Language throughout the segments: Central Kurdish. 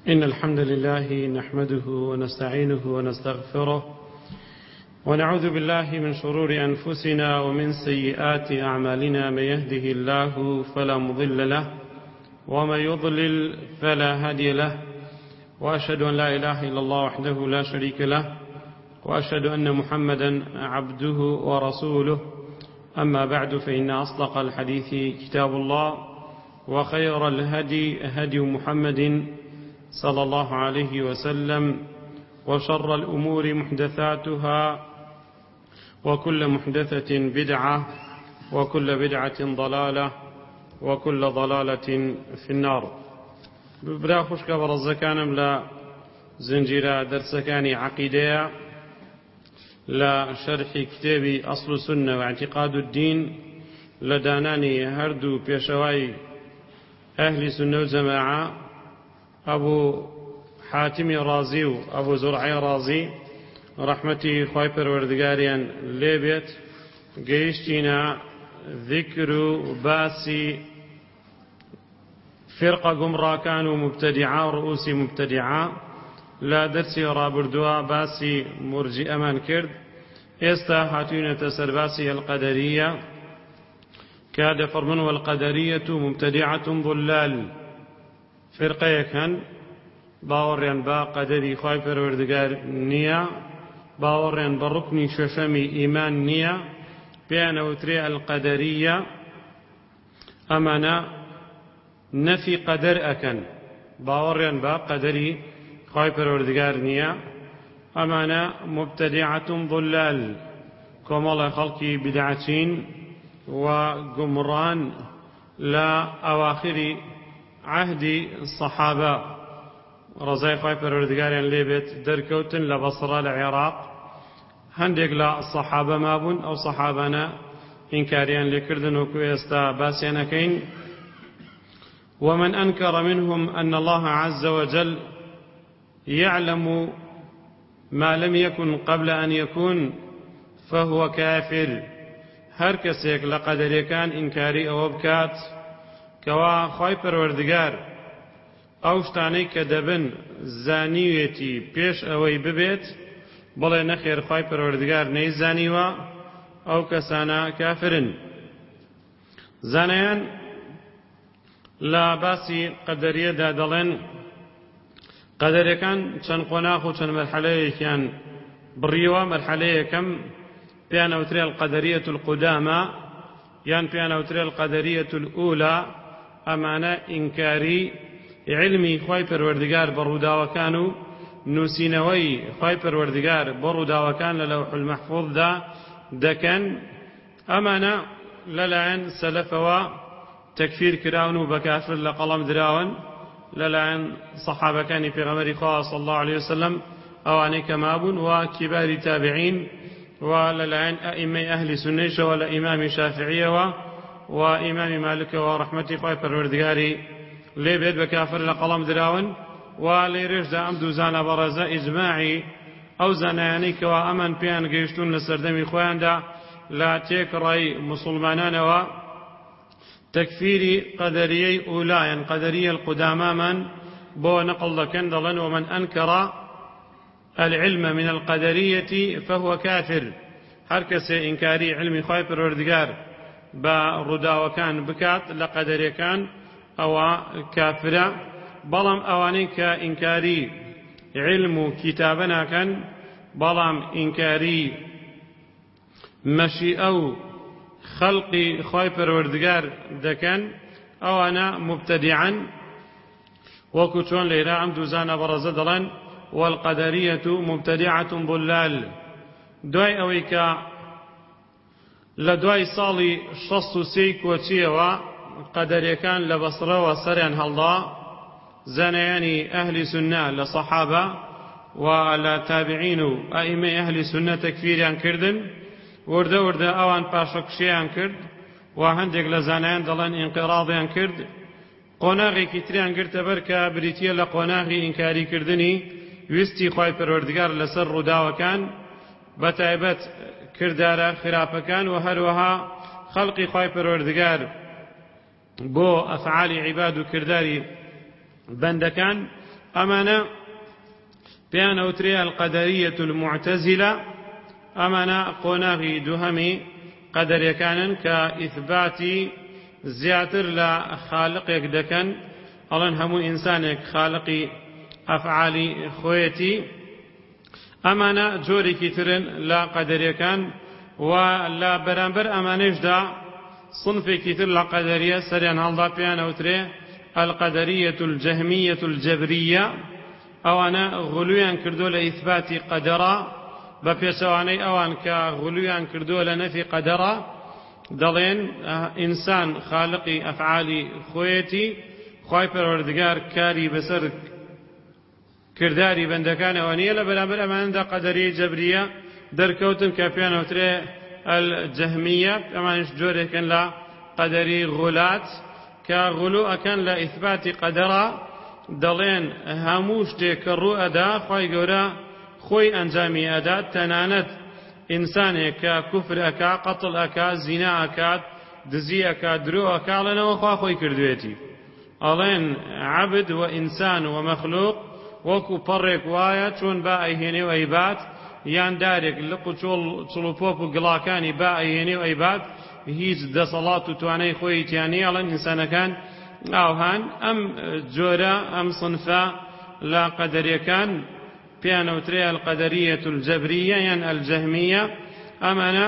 إن الحمد لله نحمده ونستعينه ونستغفره ونعوذ بالله من شرور أنفسنا ومن سيئات أعمالنا. من يهده الله فلا مضل له ومن يضلل فلا هادي له، وأشهد أن لا إله إلا الله وحده لا شريك له، وأشهد أن محمدا عبده ورسوله. أما بعد، فإن أصدق الحديث كتاب الله، وخير الهدي هدي محمد صلى الله عليه وسلم، وشر الأمور محدثاتها، وكل محدثة بدعة، وكل بدعة ضلالة، وكل ضلالة في النار. برا خوشك برزكانم لا زنجيرة درسكاني عقيدة لا شرح كتابي أصل السنة واعتقاد الدين لداناني هردو بيشواي أهل سنة وجماعة أبو حاتم رازي وأبو زرعي رازي رحمتي خواهي پروردگاريان ليبت قيشتنا ذكر باسي فرقة قمرا كانوا مبتدعا ورؤوسي مبتدعا لا درسي رابردوا باسي مرجي أمان كرد استا هاتون تسر باسي القدرية كاد فرمن والقدرية مبتدعة ضلال فرقه كان باوريان با قدري خواهي پروردگار نيا، باوريان بركني ششمي إيمان نيا، بيان وتري القدرية أمانا نفي قدر أكن باوريان با قدري خواهي پروردگار نيا، أمانا مبتدعة ضلال كمال خلقي بدعتين وقمران لا أواخر عهد الصحابة رضي خواهي پروردگاريان ليبت دركوتن لبصرة العراق هندق لا الصحابة مابون أو صحابنا إنكاريان لكردن وكويستا باسيانا كين. ومن أنكر منهم أن الله عز وجل يعلم ما لم يكن قبل أن يكون فهو كافر. هر كسيك لقدر كان إنكاري أو بكات كوا خواهي پروردگار ئەو شتانەی کە دەبن زانیوێتی پێش ئەوەی ببێت بڵێ نەخێر خوای پەروەردگار نەیزانیوە، ئەو کەسانە کافرن. زانایان لە باسی قەدەریەدا دەڵێن قەدەریەکان چەند قۆناغ و چەند مەرحەلەیەکیان بڕیوە. مەرحەلەی یەکەم پێیان ئەوترێ القەدەریەة القودامە یان پێیان ئەوترێ القەدەریەة الأولى. ئەمانە ئینکاری علمی خوای پەروەردگار بەڕووداوەکان و نووسینەوەی خوای پەروەردگار بەڕووداوەکان لە لەوح المەحفوظدا دەکەن. ئەمانە لەلایەن سەلەفەوە تەکفیر کراون و بە کافر لە قەڵەم دراون. لەلایەن سەحابەکانی پێغەمبەری خوا صلی الله عليه وسلم ئەوانەی کە مابوون و کیباری تابعین و لەلایەن ئەئیمەی ئەهلی سوننەیشەوە لە ئیمامی شافعیەوە و ئیمامی مالکەوە ڕەحمەتی خوای پەروەردگاری لێبێت بە کافر لە قەڵەم دراون. و لێرەشدا ئەم دوو زانە بەڕێزە ئیجماعی ئەو زانایانەی کەوا ئەمان پێیان گەیشتون لە سەردەمی خۆیاندا لە تێکڕای موسڵمانانەوە تەکفیری قەدەریەی ئوولایان قەدەریە القودامامان بۆ نەقڵ دەکەن. دەڵێن ومن أنكر العلم من القدرية فهو كافر. هەر کەسێ ئینکاری علمی خوای پەروەردگار بە ڕووداوەکان بکات لە قەدەریەکان ئەوە کافرە. بەڵام ئەوانەی کە ئینکاری علم و کتابە ناکەن بەڵام ئینکاری مەشیئە و خەڵقی خوای پەروەردگار دەکەن ئەوانە مبتەدیعن. وەکو چۆن لێرە ئەم دوو زانە بەڕێزە دەڵێن والقەدەریەة مبتەدیعة ضلال. دوای ئەوەی کە لە دوای ساڵی 63 کۆچیەوە قەدەریەکان لە بەسڕەوە سەریان هەڵدا، زانایانی ئەهلی سوننە لە سەحابە و لە تابعین و ئەئیمەی ئەهلی سوننە تەکفیریان کردن. وردە وردە ئەوان پاشەکشیان کرد و هەندێک لە زانایان دەڵێن ئینقیراضیان کرد. قۆناغێکی تریان گرتە بەر کە بریتیە لە قۆناغی ئینکاریکردنی ویستی خوای پەروەردگار لەسەر ڕووداوەکان بەتایبەت کردارە خراپەکان و هەروەها خەڵقی خوای پەروەردگار بۆ ئەفعالی عیباد و کرداری بەندەکان أمانا بيان أوتري القدرية المعتزلة أمانا قوناغي دهمي قدر يكانن كإثبات زياتر لا خالق يكدكن ألان همو إنسانك خالقي أفعالي خويتي أمانا جوري كترن لا قدر يكان ولا برانبر أمانيش دا صنفي كتر لا قدرية سريان هالدا بيان أوتري القدرية الجهمية الجبرية أو أنا غلويا كردو لإثبات قدرا بپێچەوانەی ئەوان کە غلویان کردووە لە نەفی قەدەرە دەڵێن ئینسان خالقی ئەفعالی خۆیەتی خوای پەروەردگار کاری بەسەر کرداری بەندەکانەوە نییە لە بەرامبەر ئەمانەدا قەدەری جەبریە دەرکەوتن کە پێیان ئەوترێ الجەهمیە ئەمانش جۆرێکن لە قەدەری غولات کە غولو ئەکەن لە ئیثباتی قەدەرە دەڵێن هەموو شتێک کە ڕوو ئەدا خوای گەورە خۆی ئەنجامی ئەدات تەنانەت ئینسانێک کە کوفر ئەکا قەتڵ ئەکا زینا ئەکات دزی ئەکات درۆ ئەکا لەنەوە خوا خۆی کردوێتی ئەڵێن عەبد و ئینسان و مەخلوق وەکو پەڕێک وایە چۆن با ئەیهێنێ و ئەیبات یان دارێک لق و چڵوپۆپ و گڵاکانی با ئەیهێنێ و ئەیبات هیچ دەسەڵات و توانای خۆی تیانی ئەڵێن ئینسانەکان ئاوهان ئەم جۆرە ئەم صنفە لە قەدەریەکان بيان أوتري القدرية الجبرية يعني الجهمية أمانا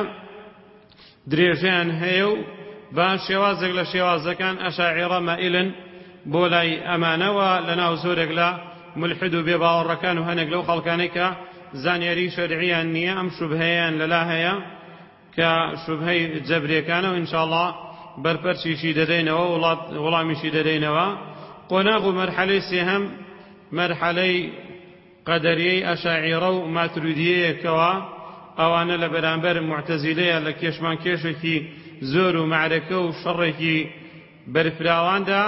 دريجان هيو بان شوازق لشوازق كان أشاعر مائلا بولاي أمانا ولنا وزورق لا ملحد بباور كان وهنق لو خلقانك زانيري شرعيا نية أم شبهيا للاهيا كشبهي جبرية كان وإن شاء الله بربرشي شيددينوا ولا مشيددينوا قناغ مرحلة سهم مرحلة قدرية أشاعرة وماتريدية كوا أوانا لبرانبر معتزلية لكيشمان كيشكي زور ومعركة وشركي برفراوان دا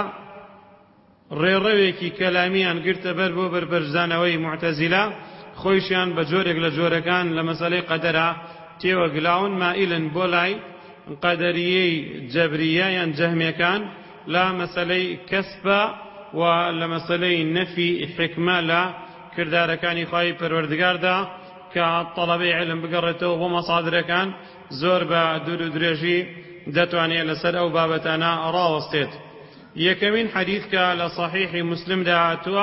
ريرويكي كلاميان قرت بربو بربرزانوي معتزلة خويشيان بجورك لجوركان لمسألة قدرة تيو قلاون مائلا بولاي قدرية جبرية يعني جهمية كان لا مسألة كسبة ولا مسألة نفي حكمة لا کردارەکانی خوای پەروەردگاردا کە تەڵەبەی علم بگەڕێتەوە بۆ مەسادرەکان زۆر بە دوور و درێژی دەتوانێت لەسەر ئەو بابەتانە ڕاوەستێت. یەکەمین حەدیث کە لە صحیحی مسلمدا هاتووە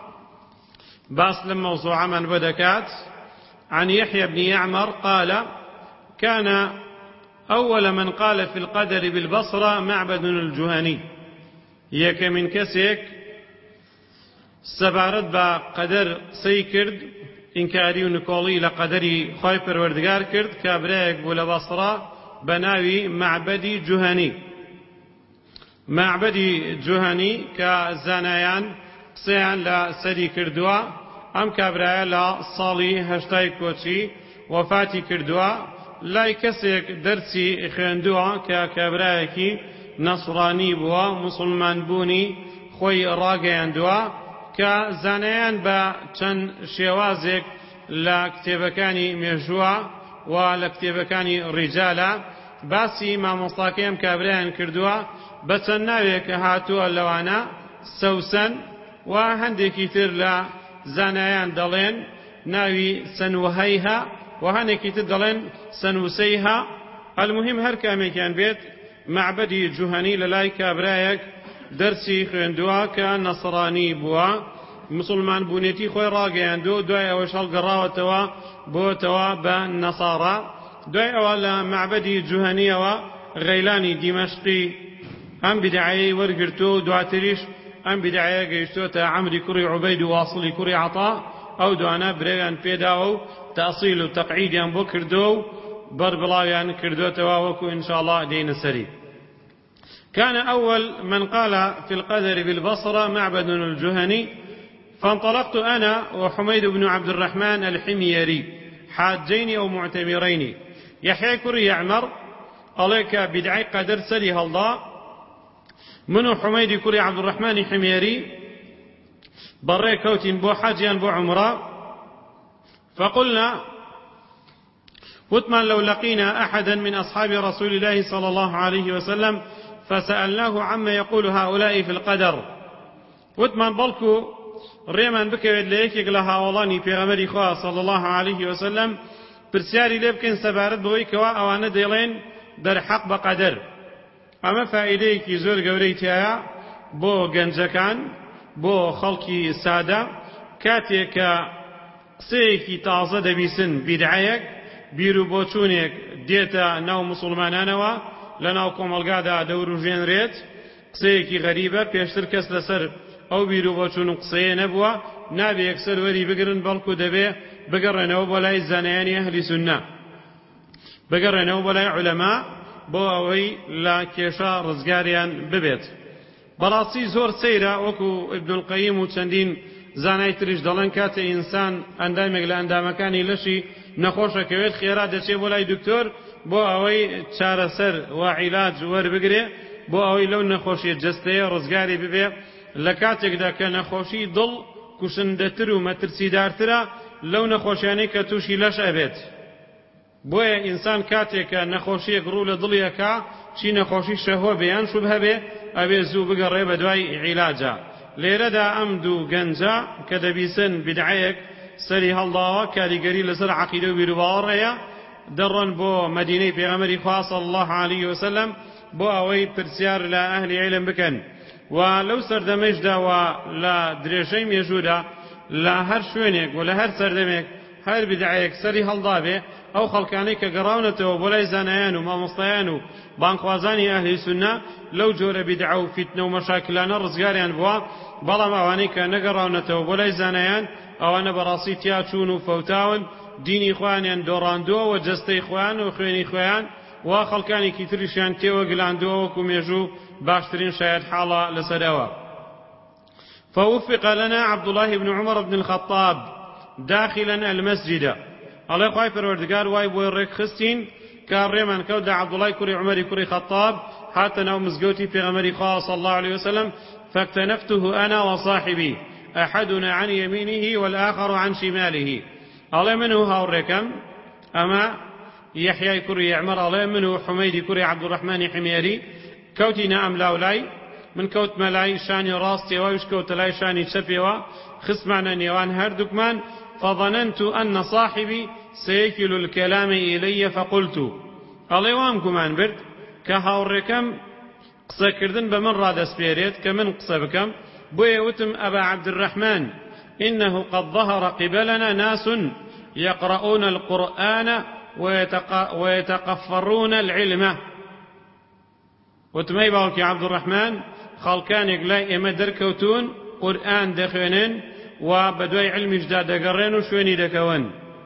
باس لەم مەوزوعەمان بۆ دەکات عن يحيى بن يعمر قال كان أول من قال في القدر بالبصرة معبد الجهني. یەکەمین کەسێک سەبارەت بە قەدەر سەی کرد ئینکاری و نکۆڵی لە قەدەری خوای پەروەردگار کرد کە برایەک بوو لە بەسڕە بە ناوی معبەدی جوهەنی. معبەدی جوهەنی کە زانایان قسەیان لە سەری کردووە ئەم کابرایە لە ساڵی هەشتای کۆچی وەفاتی کردووە لای کەسێک دەرسی خوێندووە کە کابرایەکی نەسڕانی بووە موسڵمان بوونی خۆی ڕاگەیاندووە کە زانایان بە چەند شێوازێک لە کتێبەکانی مێژووە و لە کتێبەکانی ڕیجالە باسی مامۆستاکەی ئەم کابرایان کردووە بە چەند ناوێک کە هاتووە لەوانە سەوسەن و هەندێکی تر لە زانایان دەڵێن ناوی سەنوهەیها و هەندێکی تر دەڵێن سەنوسەیها. المهم هەر کامێکیان بێت معبەدی جوهەنی لە لای کابرایەک دەرسی خوێندووە کە نەسڕانی بووە مسلمان بوونێتی خۆی ڕاگەیاندووە دوای ئەوەش هەڵگەڕاوەتەوە بۆتەوە بە نەسارا. دوای ئەوە لە معبەدی جوهەنیەوە غەیلانی دیمەشقی ئەم بیدعەیەی وەرگرتووە و دواتریش ئەم بیدعەیە گەیشتووەتە عەمری کوڕی عوبەید و واصڵی کوڕی عەطا ئەو دوانە برێویان پێداوە و تەئسیل و تەقعیدیان بۆ کردووە و بەربڵاویان کردوێتەوە وەکو ئینشاءالله دێینە سەری. كان أول من قال في القدر بالبصرة معبد الجهني فانطلقت أنا وحميد بن عبد الرحمن الحميري حاجين أو معتمرين. يحيى كري يعمر عليك بدعي قدر سليها الله منو حميد كري عبد الرحمن الحميري بري كوتين بو حاجيان بو عمره فقلنا وثمان لو لقينا أحدا من أصحاب رسول الله صلى الله عليه وسلم فسألناه عما يقول هؤلاء في القدر وثمان بلكو ڕێمان بکەوێت لە یەکێک لە هاوڵانی پێغەمبەری خوا صلی الله عليه وسلم پرسیاری لێ بکەین سەبارەت بەوەی کەوا ئەوانە دەڵێن دەرحەق بە قەدەر. ئەمە فائیدەیەکی زۆر گەورەی تایە بۆ گەنجەکان، بۆ خەڵکی سادە، کاتێک کە قسەیەکی تازە دەبیسن بیدعەیەک بیر و بۆچوونێک دێتە ناو موسڵمانانەوە، لە ناو کۆمەڵگادا دەوروژێنرێت، قسەیەکی غەریبە، پێشتر کەس لەسەر ئەو بیر و بۆچون و قسەیە نەبووە، نابێ یەکسەر وەری بگرن، بەڵکو دەبێ بگەڕێنەوە بۆ لای زانایانی ئەهلی سوننە، بگەڕێنەوە بۆ لای عولەما بۆ ئەوەی لە کێشە ڕزگاریان ببێت. بەڕاستی زۆر سەیرە، وەکو ئیبن القەییم و چەندین زانای تریش دەڵێن کاتێ ئینسان ئەندامێک لە ئەندامەکانی لەشی نەخۆشەکەوێت خێرا دەچێت بۆ لای دکتۆر بۆ ئەوەی چارەسەر و عیلاج وەربگرێ، بۆ ئەوەی لەو نەخۆشیە جەستەیە ڕزگاری ببێ. لە کاتێکدا کە نەخۆشی دڵ کوشندەتر و مەترسیدارترە لەو نەخۆشیانەی کە تووشی لەش ئەبێت. بۆیە ئینسان کاتێک کە نەخۆشیەک ڕوو لە دڵیەکە، چی نەخۆشی شەهوە بێیان شوبهە بێ، ئەبێ زوو بگەڕێ بە دوای عیلاجە. لێرەدا ئەم دوو گەنجە کە دەبیسن بیدعەیەک سەری هەڵداوە، کاریگەری لەسەر عەقیدە و بیر و باوەڕەیە، دەڕۆن بۆ مەدینەی پێغەمبەری خوا صلی الله عليه وسلم بۆ ئەوەی پرسیار لە ئەهلی عیلم بکەن. و لەو سەردەمەشدا و لە درێژەی مێژوودا لە هەر شوێنێک و لە هەر سەردەمێک هەر بیدعەیەک سەری هەڵدابێ، ئەو خەڵکانەی کە گەڕاونەتەوە بۆ لای زانایان و مامۆستایان و بانخوازانی ئەهلی سوننە لەو جۆرە بیدعە و فیتنە و مەشاکلانە ڕزگاریان بووە، بەڵام ئەوانەی کە نەگەڕاونەتەوە بۆ لای زانایان ئەوانە بەڕاستی تیا چوون و فەوتاون، دینی خۆیانیان دۆڕاندووە و جەستەی خۆیان و خوێنی خۆیان و خەڵکانێکی تریشیان تێوە گلاندووە، وەکو مێژوو باشترین شاید حاڵە لەسەرەوە. فوفق لنا عبد الله بن عمر بن الخطاب داخلا المسجد. الله خوای پروردگار وای بۆ ڕێک خستین کە ڕێمان کەوتدا عەبدوڵای کوڕی عومەری کوڕی خەتاب هاتە ناو مزگەوتی پێغەمبەری خوا صلی الله عليه وسلم، فاكتنفته أنا وصاحبي أحدنا عن يمينه والآخر عن شماله. الله منه هاوركم أما يحيى كري يعمر، الله منه حميدي كري عبد الرحمن حميري، كوتنا أم لاولاي من كوت ملاي شاني راستي ويش كوت لاي شاني شفيوا خصمنا نيوان هردكمان، فظننت أن صاحبي سيكل الكلام إلي فقلت الله وامكم عن برد كهاوركم قصة كردن بمن راد اسبيريت كمن قصة بكم بويوتم أبا عبد الرحمن إنه قد ظهر قبلنا ناس يقرؤون القرآن ويتقفرون العلم. وتمي باوكي عبد الرحمن خالكانك لا إما دركوتون قرآن دخونين وبدوي علم جداد دقرين وشويني دكوان.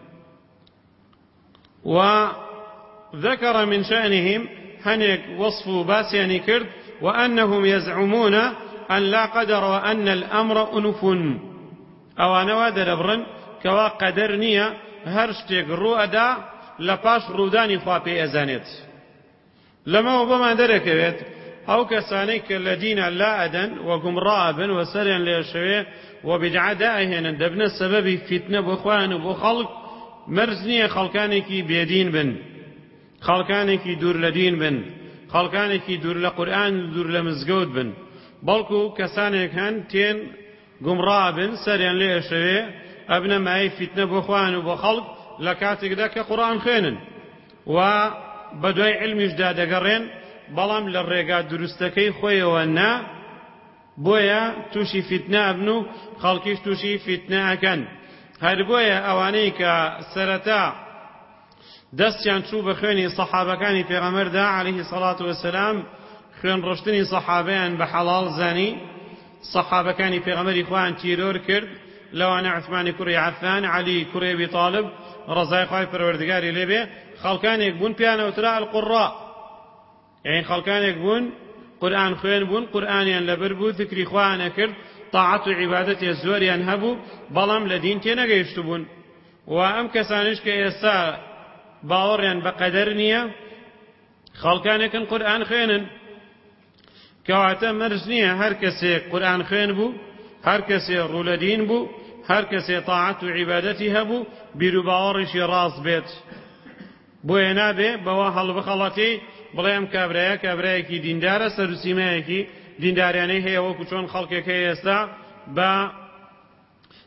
وذكر من شأنهم هنيك وصف باسياني كرد وأنهم يزعمون أن لا قدر وأن الأمر أنف. أو أنا وادربرن كوا قدرنية هرشتك رؤدا لپاش روداني خوابي أزانت. لما وبما دركت أو كسانيك الذين لا أدن وقمراء بن وسريا ليشوي وبدعاء دائهن دبنا السبب فتنة بخوان وبخلق مرزنية خلقانكي بيدين بن، خلقانكي دور لدين بن، خلقانكي دور لقرآن دور لمزقود بن، بلكو كسانيك هن تين قمراء بن سريا ليشوي أبنا معي فتنة بخوان وبخلق لكاتك ذاك قرآن خينن وبدوي علم جداد قرين بلام للرقات درستكي خوي وانا بويا توشي فتنة ابنو خلقيش توشي فتنة أكن. هر بويا اوانيك سرتا دستيان شو بخويني صحابة كاني في غمر دا عليه الصلاة والسلام خوين رشتني صحابيان بحلال زاني صحابة كاني في غمر إخوان تيرور كرد لو أنا عثمان كري عفان علي كري أبي طالب رضاي خواهي پروردگاري لبه خلقان يكبون بيانا وتراء القراء، يعني خلقان يكبون قرآن خوين بون قرآنيان لبربو ذكري خوانا كرد طاعت عبادتي الزوريان هبو بلام لدين تينا قيشتبون. وأم كسانش كيسا باوريان بقدرنيا خلقان يكن قرآن خوينن كواتا مرزنيا هر كسي قرآن خوين بو، هر كسي رولدين بو، هر کسی طاعت و عبادتی هبو بیرو باورش راز بیت بوی نابه بوا حل بخلاتی بلایم کابرای کی دینداره سرسیمه کی دینداریانه هی و کچون خلق کی استا با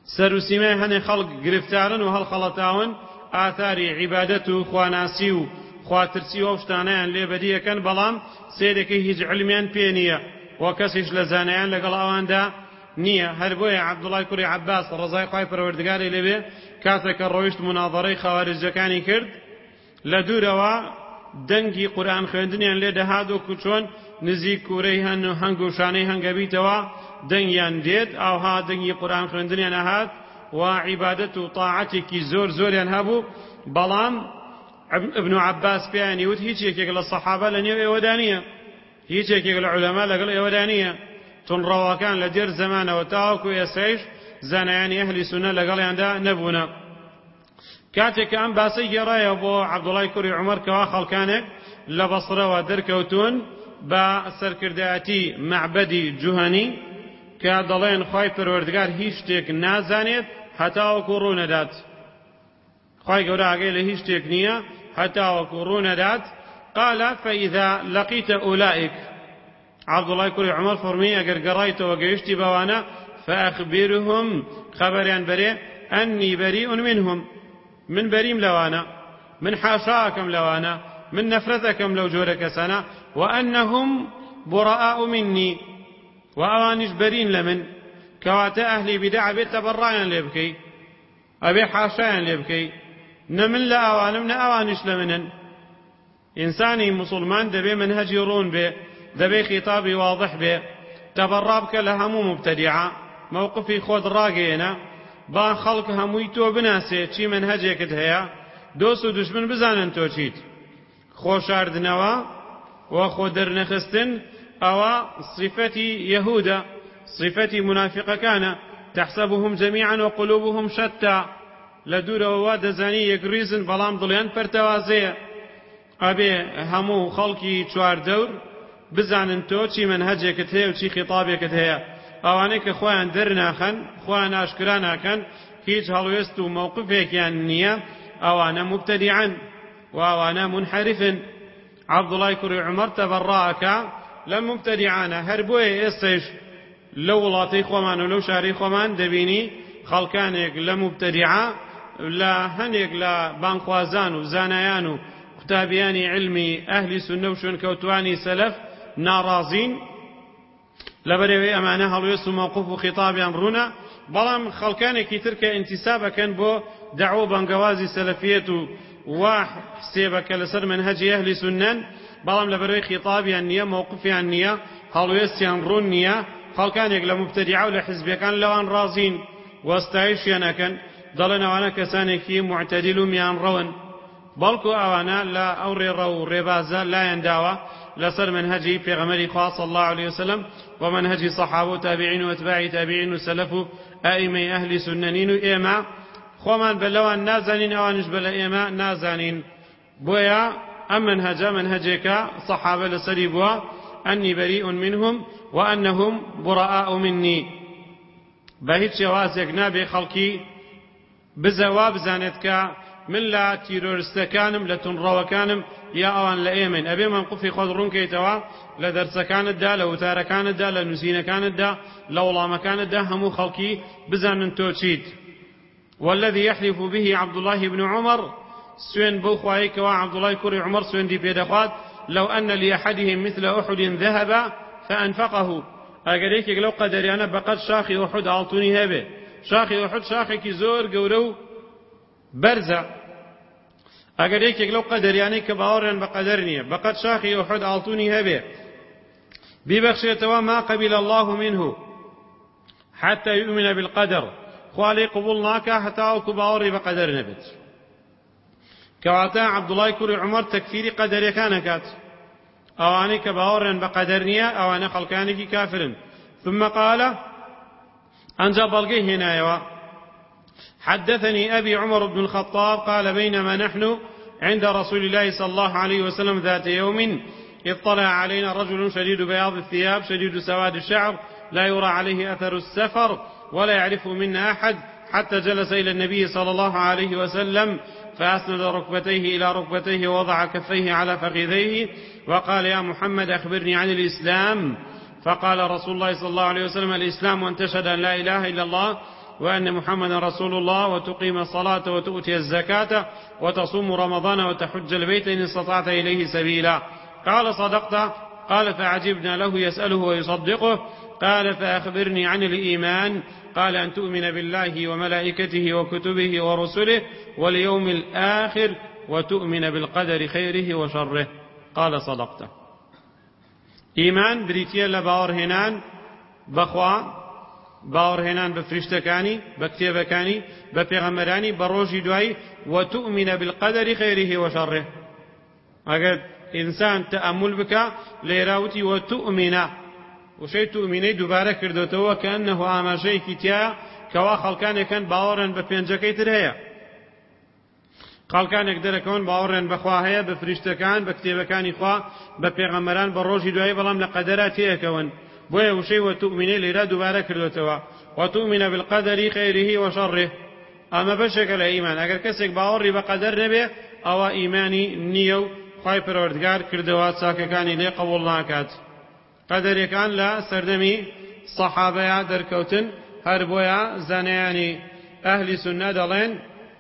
سەروسیمای هەنێ خەڵک گرفتارن و هەڵخەڵەتاون ئاثاری عیبادەت و خواناسی و خواترسی و ئەو شتانەیان لێبەدیەکەن بەڵام سێرەکەی هیچ علمیان پێ نییە و کەسیش لە زانایان لەگەڵ ئەواندا نییە. هەر بۆیە عەبدوڵای کوڕی عەباس ڕەزای خوای پەروەردگاری لێبێ کاتێککە ڕۆیشت مناظەرەی خەوارجەکانی کرد لە دوورەوە دەنگی قورئان خوێندنیان لێ دەهات و چۆن نزیک کوورەی هەنگ و شانەی هەنگەبیتەوە دەنگیان دێت ئاوها دەنگی قورئان خوێندنیان ئەهات و عیبادەت و تاعەتێکی زۆریان هەبوو. بەڵام ابن عەباس پێیانی وت هیچ یەکێک لە سەحابە لە نێو ئێوەدا نییە، هیچ یەکێک لە عولەما لەگەڵ ئێوەدا نییە. تونڕەوەکان لە دێر زەمانەوە تاوەکو ئێسەیش زانایانی ئەهلی سونە لەگەڵیاندا نەبوونە. کاتێک کە ئەم باسەی گێڕایەوە بۆ عەبدوڵای کوڕی عومەر کەوا خەڵکانێک لە بەسڕەوە دەرکەوتون بە سەرکردایەتی مەعبەدی جوهەنی کە دەڵێن خوای پەروەردگار هیچ شتێک نازانێت هەتاوەکو ڕوونەدات، خوای گەورە ئاگای لە هیچ شتێک نییە هەتاوەکو ڕوونەدات. قال فإذا لقيت أولئك عەبدوڵای کوڕی عومەر فەرمووی ئەگەر گەڕایتەوە گەیشتی بەوانە فأخبرهم خەبەریان بەرێ أني بريء منهم، من بەریم لەوانە، من حاشاکەم لەوانە، من نەفرەتەکەم لەو جۆرە کەسانە، وأنهم براء مني وأوانش برين لمن كواتا أهلي بدع بيت تبرعنا ليبكي أبي حاشايا ليبكي نمن لا أوانم أوانش لمنن. إنساني مسلمان دبي منهج يرون به دبي خطابي واضح به تبرابك لهمو مبتدعة موقفي خود راقينا با خلق هموي تو بناسي چي منهجك هيا دوست و دشمن بزانن تو چيت خوشاردنوا وخودر نخستن أو صفتي يهودا صفتي منافقة كان تحسبهم جميعا وقلوبهم شتى لدور وواد زاني يقريزن بلام ضليان پرتوازيه أبي همو خلقي چوار دور بزانن تو چي منهجك هيا و چي خطابك هيا أوانيك خوان درناخن خوان أشكراناكن هيج هلويستو موقفك يعني نية أوانا مبتدعا وأوانا منحرفا. عبد الله كري عمر تبرأك لم مبتدعانا هربوه إستيش لو وڵاتی خۆمان و لەو شاری خۆمان دەبینی خەڵکانێک لە مبتەدیعە لە هەنێک لە بانخوازان و زانایان و قوتابیانی علمی ئەهلی سونە و شوێنکەوتوانی سەلەف ناڕازین لەبەرەوەی ئەمانە هەڵوێست و موقف و خیتابیان ڕوونە. بەڵام خەڵکانێکی تر کە ئینتیسابەکەن بۆ دەعوە بەنگەوازی سەلەفیەت و حسێبەکە لەسەر منهەجی ئەهلی سونەن بەڵام لەبەرەوەی خیتابیان نییە موقفیان نییە هەڵوێستیان ڕوون نییە خەڵکانێک لە مبتەدیعە و لە حزبەکان لەوان ڕازین وەستایشیان ئەکەن دەڵێن ئەوانە کەسانێکی معتەدیل و میان ڕەون بەڵکو ئەوانە لە ئەو ڕێڕە و ڕێبازە لایەن داوە لەسەر منهەجی پێغەمبەری خوا صلی الله عليه وسلم و منهەجی سەحابە و تابعین و ئەتباعی تابعین و سەلەف و ئائیمەی ئەهلی سونەنین و ئێمە خۆمان بەلەوان نازانین ئەوانش بە لە ئێمە نازانین. بۆیە ئەم منهەجە منهەجێکە سەحابە لەسەری بووە أني بريء منهم وأنهم براء مني بهيت شوازك نابي خلقي بزواب زانتك من لا تيرورستكانم لتنروكانم يا أوان لأيمن أبي من قفي خضرون كيتوا لدرس كانت دا لوتار كانت دا لنسين كانت دا لولا كانت دا همو خلقي بزان توشيد. والذي يحلف به عبد الله بن عمر سوين بوخوايك وعبد الله كوري عمر سوين دي بيدخوات لو أن لأحدهم مثل أحد ذهب فأنفقه أقريك لو قدر أنا بقد شاخي أحد أعطوني هبه شاخي أحد شاخي كي زور قولو برزة أقريك لو قدر يعني كباورا بقدرني بقد شاخي أحد أعطوني هبه ببخشيته ما قبل الله منه حتى يؤمن بالقدر خوالي قبولناك حتى كباوري بقدر نبت كواتا عبد الله كوري عمر تكفيري قدري كان كات أواني كباورا بقدرنيا أواني خلقاني كافر. ثم قال أنجا بلقيه هنا حدثني أبي عمر بن الخطاب قال بينما نحن عند رسول الله صلى الله عليه وسلم ذات يوم اطلع علينا رجل شديد بياض الثياب شديد سواد الشعر لا يرى عليه أثر السفر ولا يعرف منا أحد حتى جلس إلى النبي صلى الله عليه وسلم فأسند ركبتيه إلى ركبتيه ووضع كفيه على فخذيه وقال يا محمد أخبرني عن الإسلام. فقال رسول الله صلى الله عليه وسلم الإسلام أن تشهد أن لا إله إلا الله وأن محمدا رسول الله وتقيم الصلاة وتؤتي الزكاة وتصوم رمضان وتحج البيت إن استطعت إليه سبيلا. قال صدقت. قال فعجبنا له يسأله ويصدقه. قال فأخبرني عن الإيمان. قال أن تؤمن بالله وملائكته وكتبه ورسله واليوم الآخر وتؤمن بالقدر خيره وشره. قال صدقت. إيمان بريتيا لباورهنان بخوا باورهنان بفرشتكاني بكتابكاني بپیغمبراني بروجي دوای وتؤمن بالقدر خيره وشره. اگر انسان تأمل بك ليراوتي وتؤمن وشي تؤمني دوباره كردوتوا كأنه آماجي كتيا كوا خلقان كان باورن بپنجكي ترهيا خلقان يقدر يكون باورن بخواهيا بفرشتكان بكتابكاني خوا بپیغمبران بروجي دوای بلام لقدراتي يكون بويا وشي وتؤمني ليرا دوباره كردوتوا وتؤمن بالقدر خيره وشره. اما بشكل ايمان اگر کسك باوري بقدر نبي او ايماني نيو خواهي پروردگار کردوا ساككاني لي قبول ناكات. قدر كان لا سردمي صحابه دركوتن هر بويا زانياني اهل سنة دلين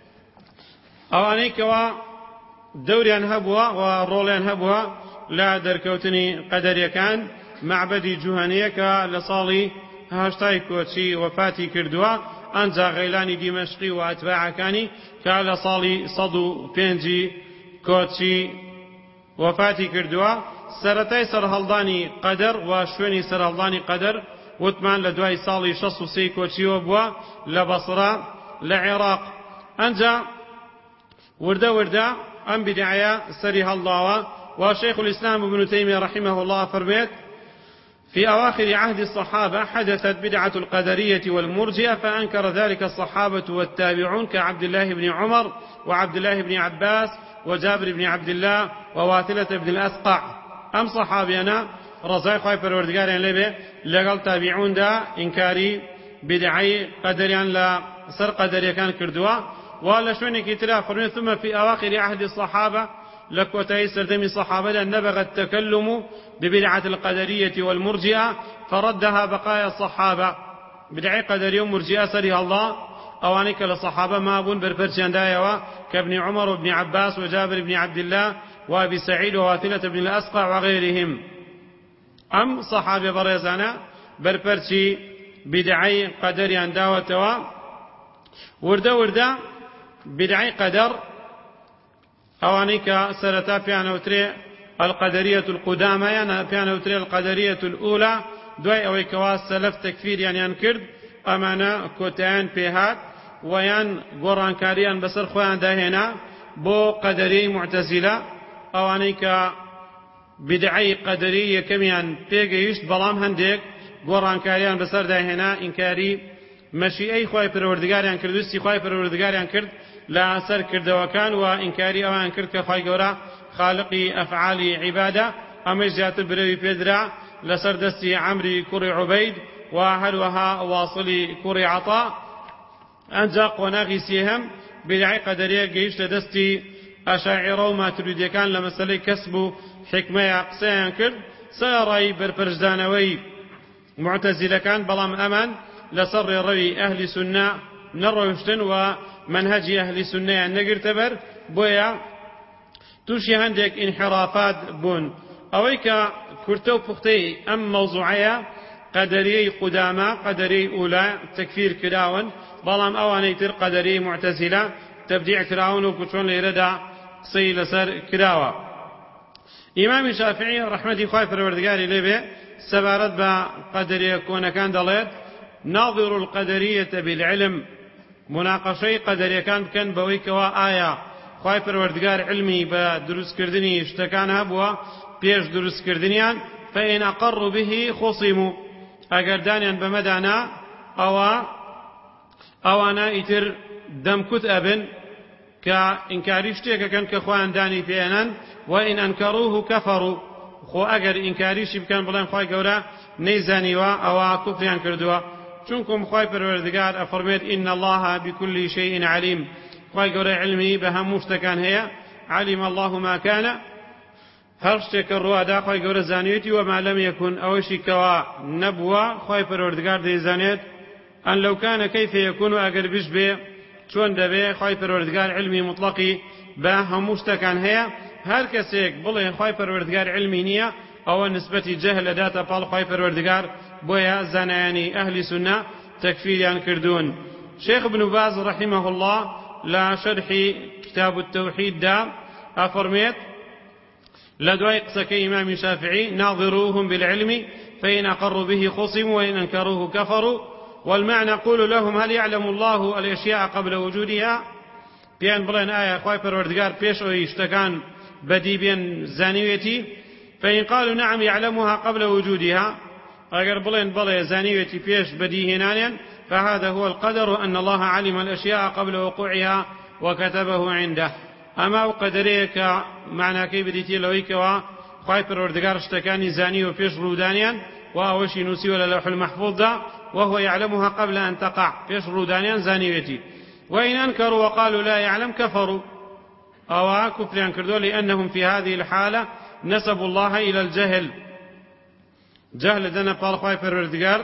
اواني كوا دوريان هبوا وروليان هبوا لا دركوتني قدر كان معبدی جوهانیەکە لە ساڵی هەشتای کۆچی وەفاتی کردووە ئەنجا غەیلانی دیمەشقی و ئەتباعەکانی کە لە ساڵی 105 کۆچی وەفاتی کردووە. سەرەتای سەرهەڵدانی قەدەر و شوێنی سەرهەڵدانی قەدەر وتمان لە دوای ساڵی 63 کۆچیەوە بووە لە بەسڕە لە عێراق. ئەنجا وردە وردە ئەم بیدعەیە سەری هەڵداوە و شيخ الإسلام ابن تيمية رحمه الله فرميت في أواخر عهد الصحابة حدثت بدعة القدرية والمرجئة فأنكر ذلك الصحابة والتابعون كعبد الله بن عمر وعبد الله بن عباس وجابر بن عبد الله وواثلة بن الأسقع. أم صحابينا رضاي خواهي پروردگارين لبه لقل تابعون دا إنكاري بدعي قدريان لا سر قدري كان كردوا ولا شوني كتلا فرمي. ثم في أواخر عهد الصحابة لكوتاي سردمي صحابة نبغ التكلم ببدعة القدرية والمرجئة فردها بقايا الصحابة. بدعي قدرية ومرجئة سرها الله أوانيك للصحابة ما أبون برفرشان دايوا كابن عمر وابن عباس وجابر بن عبد الله وابي سعيد وواثلة بن الأسقع وغيرهم. أم صحابة بريزانا برفرشي بدعي قدرية داوتوا وردا بدعي قدر أوانيك سرتا فيانا وتري القدرية القدامى يعني فيانا وتري القدرية الأولى دوای ئەوەی کەوا سەلەف تەکفیریان کرد ئەمانە کۆتایان پێهات ویان گۆڕانکاریان بەسەر خۆیان داهێنا بۆ قەدەریەی معتەزیلە ئەوانەی کە بدعەی قەدەری یەکەمیان پێگەیشت بەڵام هەندێک گۆڕانکاریان بەسەر داهێنا ئینکاری مەشیئەی خوای پەروەردگاریان کرد وستی خوای پەروەردگاریان کرد لە سەر کردەوەکان و ئینکاری ئەوان کرد کە خوای گەورە خالقی ئەفعالی عیبادە ئەمەش زیاتر برەوی پێدرا لسر دستي عمري كري عبيد وهلوها واصلي كري عطاء أنجاق وناغيسيهم بدعي قدرية قيش لدستي أشاعر وما تريد كان لمسألة كسب حكمة أقسيان كرد سيراي بربرجدانوي معتزلة كان بلام أمان لسر روي أهل سنة نروشتن ومنهج أهل سنة نقرتبر بويا توشي هندك انحرافات بون أويك كرتو بختي أم موضوعية قدري قدامى قدري أولى تكفير كراون بلام أوانيتر قدري معتزلة تبديع كراون وكتون ليردا قصي لسر كراوة. إمام الشافعي رحمة خواهي پروردگاري لبه سبارت بقدري كون كان دلت ناظر القدرية بالعلم مناقشي قدري كان بويك وآية خواهي پروردگار علمي بدروس كردني اشتكانها بوا بيش دروس كردنيان فإن أقروا به خصموا أقردانيان بمدانا أوانا إتر دمكت أبن كإنكاريشتك كان كخوان داني فينان وإن أنكروه كفروا خو أقر إنكاريش بكان بلان خواهي قورا نيزانيوا أو كفريان كردوا چونكم خواهي پروردگار أفرميت إن الله بكل شيء عليم خواهي قورا علمي بهموشتكان هي علم الله ما كان هر شتێک ڕوادا خۆی گەورە زانیوێتی وما لم يكن ئەوەشی کەوا نەبووە خۆی پەروەردگار دەیزانێت أن لو كان كيف يكون أجر بشبه شون دبي خواي پروردگار علمي مطلقي با هموشتكان هيا هر كسيك بلين خواي پروردگار علمي نية أو نسبة جهل داتا بال خواي پروردگار بويا زناني أهل سنة تكفيريان كردون. شيخ ابن باز رحمه الله لا شرح كتاب التوحيد دا أفرميت لدواء قسك إمام شافعي ناظروهم بالعلم فإن أقروا به خصموا وإن أنكروه كفروا والمعنى قول لهم هل يعلم الله الأشياء قبل وجودها بيان بلين آية خواهي پروردگار پیش أو يشتكان بدي بين زانيويتي فإن قالوا نعم يعلمها قبل وجودها أجر بلين زانيويتي پیش بدي هنانيا فهذا هو القدر أن الله علم الأشياء قبل وقوعها وكتبه عنده. أما قدريك معنى كيف بديتي لويك وخواهي پروردگار اشتكاني زانيو پیش رودانيا وأوشي نسي ولا لوح المحفوظ دا وهو يعلمها قبل أن تقع پیش رودانيا زانيويتي. وإن أنكروا وقالوا لا يعلم كفروا أو كفريان كردوا لأنهم في هذه الحالة نسبوا الله إلى الجهل جهل دنا بالخواهي پروردگار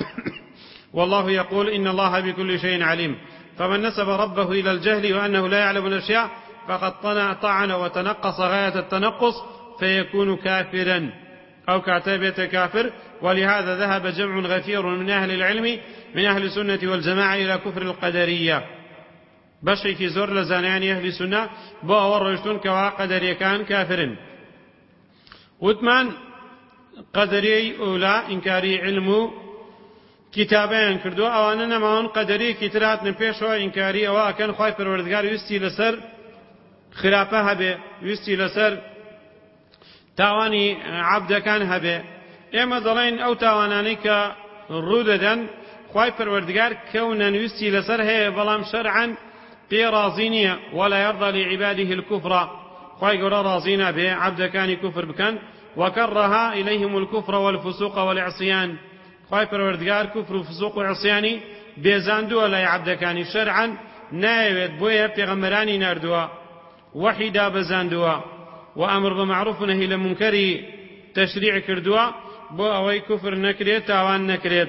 والله يقول إن الله بكل شيء عليم فمن نسب ربه إلى الجهل وأنه لا يعلم الأشياء فقد طعن وتنقص غاية التنقص فيكون كافرا أو كاتبة كافر. ولهذا ذهب جمع غفير من أهل العلم من أهل السنة والجماعة إلى كفر القدرية بشيك زور لزانيان أهل السنة بأور رجتون كوا قدرية كان كافر. وثمان قدري أولى إنكاري علم كتابين كردو أواننا معون قدري كترات نبيشوا إنكاري أو أكن خواهي پروردگار يستي لسر خرافة هبه يستي لسر تاواني عبد كان هبه إما ضلين أو تاوانانيك روددا خواهي پروردگار كونا يستي لسر هي بلام شرعا بيرازينية ولا يرضى لعباده الكفر خواهي قرى رازينا به عبد كان كفر بكن وكرها إليهم الكفر والفسوق والعصيان خواهي پروردگار كفر وفسوق وعصياني بيزاندو ولا عبدكاني شرعا نايوت بويا پیغمبراني نردوا وحيدا بزاندوا وأمر بمعروف نهي لمنكر تشريع كردوا بو أوي كفر نكريت تاوان نكريت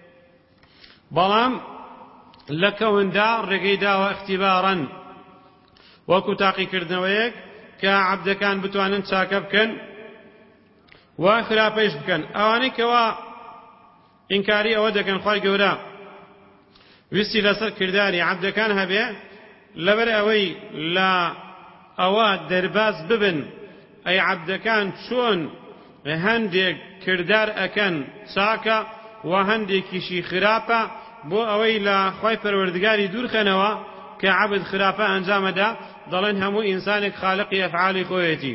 بلام لكون دار رقيدا واختبارا وكتاقي كردنويك كعبدكان بتوانن شاكبكن وخلافيش بكن أواني كوا إنكاري أودكن خواهي قولا ويستي لسر كرداري عبدكان هبه لبر أوي لا أواد درباز ببن أي عبدكان شون هندي كردار أكن ساكا وهندي كشي خرافة بو أوي لا خواهي پروردگاري دور خنوا كعبد خرافة أنجام دا ضلن همو إنسانك خالقي أفعالي خويتي.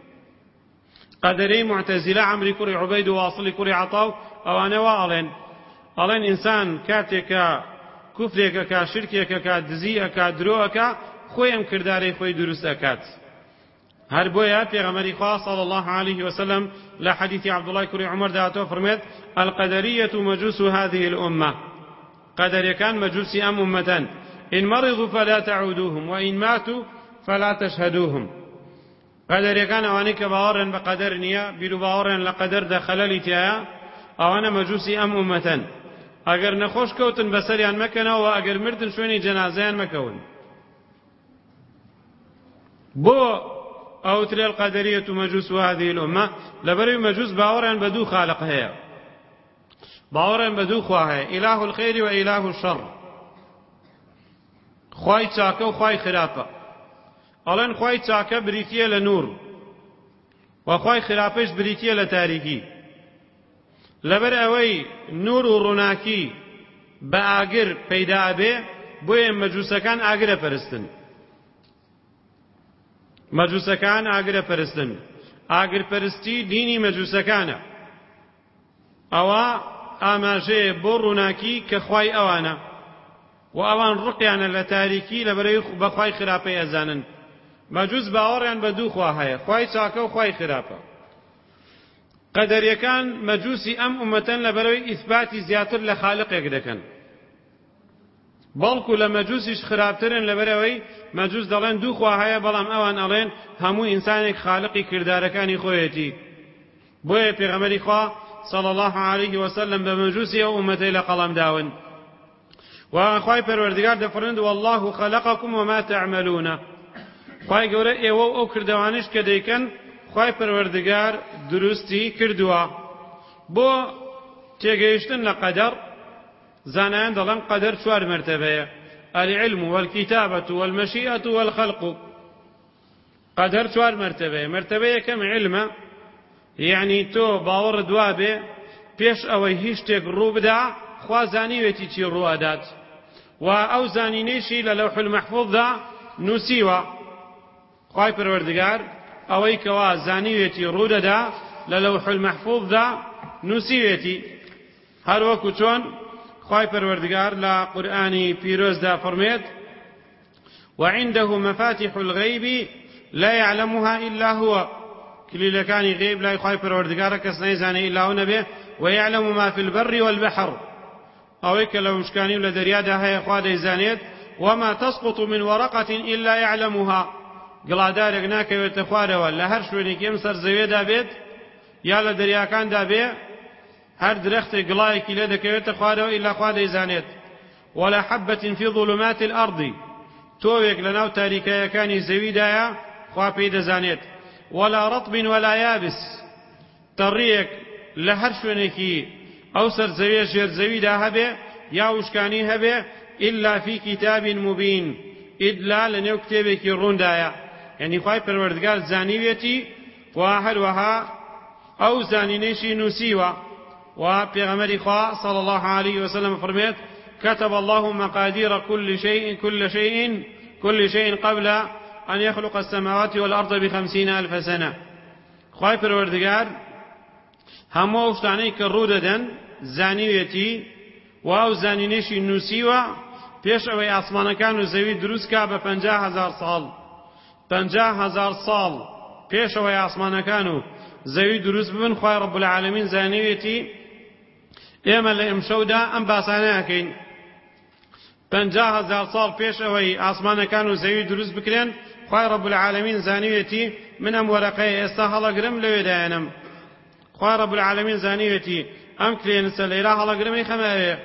قدري معتزلة عمري كري عبيد واصلي كري عطاو أو أنا وألين ألين إنسان كاتك كفرك كشركك كدزيك كدروك خويم كرداري خوي دروس أكات هر بويا پیغمبر خاص صلى الله عليه وسلم لحديث عبد الله كري عمر داتو فرمت القدرية مجوس هذه الأمة قدر كان مجوسي أمة إن مرضوا فلا تعودوهم وإن ماتوا فلا تشهدوهم قدر كان أوانيك باورن بقدر نيا بيرو باورن لقدر دخلالي تيايا أوانا مجوسي أمة اگر نخوش كوتن بسريان مكنا واگر مردن شوني جنازيان مكون بو أو ترى القدرية مجوس هذه الأمة لبري مجوس باورن بدو خالق هي باورن بدو خواه إله الخير وإله الشر خواهي تاكا وخواهي خرافة ألان خواهي تاكا بريتية لنور وخواهي خرافش بريتية لتاريكي لبر أوي نور ورناكي بآگر پیدا به بوی مجوسکان آگر پرستن مجوسکان آگر پرستن آگر پرستی دینی مجوسکانه أوا آماجه برناكي كخواي أوانا وأوان رقيانا لتاريكي لبريخ بخواي خرافة أزانا مجوز باوريان بدو خواهايا خواي ساكا وخواي خرافة قدر يكان مجوسي أمة لبروي إثباتي زياتر لخالق يقدكن بلكو لمجوسيش خرابترن لبروي مجوس دلين دو خواهايا بلام أوان ألين همو إنسانك خالقي كرداركاني خويتي بوية پیغمبري خواه صلى الله عليه وسلم بمجوسي أو أمتي لقلم داون وخوای پەروەردگار دەفەرمێت والله خلقكم وما تعملون. خوای گەورە ئێوە ئەو کردەوانش کە دەیکەن خوای پەروەردگار دروستی کردووە. بۆ تێگەیشتن لە قەدەر زانایان دەڵێن قەدەر چوار مرتبەیە: العلم والكتابة والمشيئة والخلق. قەدەر چوار مرتبەیە. مرتبە یەکەم علمە، یعنی تۆ باوەڕت وا بێ پێش ئەوەی هیچ شتێک ڕوو بدا خوا زانیوێتی چی ڕوو ئەدات، و ئەو زانینەیشی لە لەوح المەحفوظدا نووسیوە. خوای پەروەردگار ئەوەی کەوا زانیوێتی ڕوو دەدا لە لەوح المەحفوظدا نووسیوێتی. هەروەکو چۆن خوای پەروەردگار لە قورئانی پیرۆزدا فەرمێت: وعنده مفاتح الغيب لا يعلمها إلا هو. كليلەکانی غیب لای خوای پەروەردگارە کەس نەیزانێ ئیلا هو نەبێ. ويعلم ما في البر والبحر. ئەوەی کە لە وشکانی و لە دەریادا هەیە خوا دەیزانێت. وما تسقط من ورقة إلا يعلمها. گڵادارێک ناکەوێتە خوارەوە لە هەر شوێنێکی ئەم سەر زەوێدا بێت یا لە دەریاکاندا بێ، هەر درەختێک گڵایەکی لێ دەکەوێتە خوارەوە ئیلا خوا دەیزانێت. ولا حبة في ظلمات الأرض. تۆوێک لەناو تاریکایەکانی زەویدایە خوا پێی دەزانێت. ولا رطب ولا يابس. تەڕیەک لە هەر شوێنێکی ئەو سەر زەویە ژێر زەویدا هەبێ یا وشکانی هەبێ إلا في كتاب مبين. ئیدلا لە نێو کتێبێکی ڕوندایە. یعنی خوای پەروەردگار زانیوێتی و هەروەها ئەو زانینەیشی نووسیوە. و پێغەمبەری خوا صلى الله عليه وسلم فرمێت: كتب الله مقادير كل شيء قبل أن يخلق السماوات والأرض ب50,000 سنة. خوای پەروەردگار هەموو شتانەی کە ڕوو دەدەن زانیوێتی و ئەو زانینەیشی نووسیوە پێش ئەوەی ئاسمانەکان و زەوی دروستکا بە 50,000 ساڵ. 50,000 ساڵ پێش ئەوەی ئاسمانەکان و زەوی دروست ببن خوای رب العالمین زانیوێتی. ئێمە لە ئەمشەودا ئەم باسانە ئەکەین. 50,000 ساڵ پێش ئەوەی ئاسمانەکان و زەوی دروست بکرێن خوای رب العالمین زانیوێتی من ئەم وەرەقەیە ئێستا هەڵەگرم لەوێدایەنم. خوای رب العالمین زانیوێتی ئەم کلێنسە لەیرا هەڵەگرمی خەمەوێ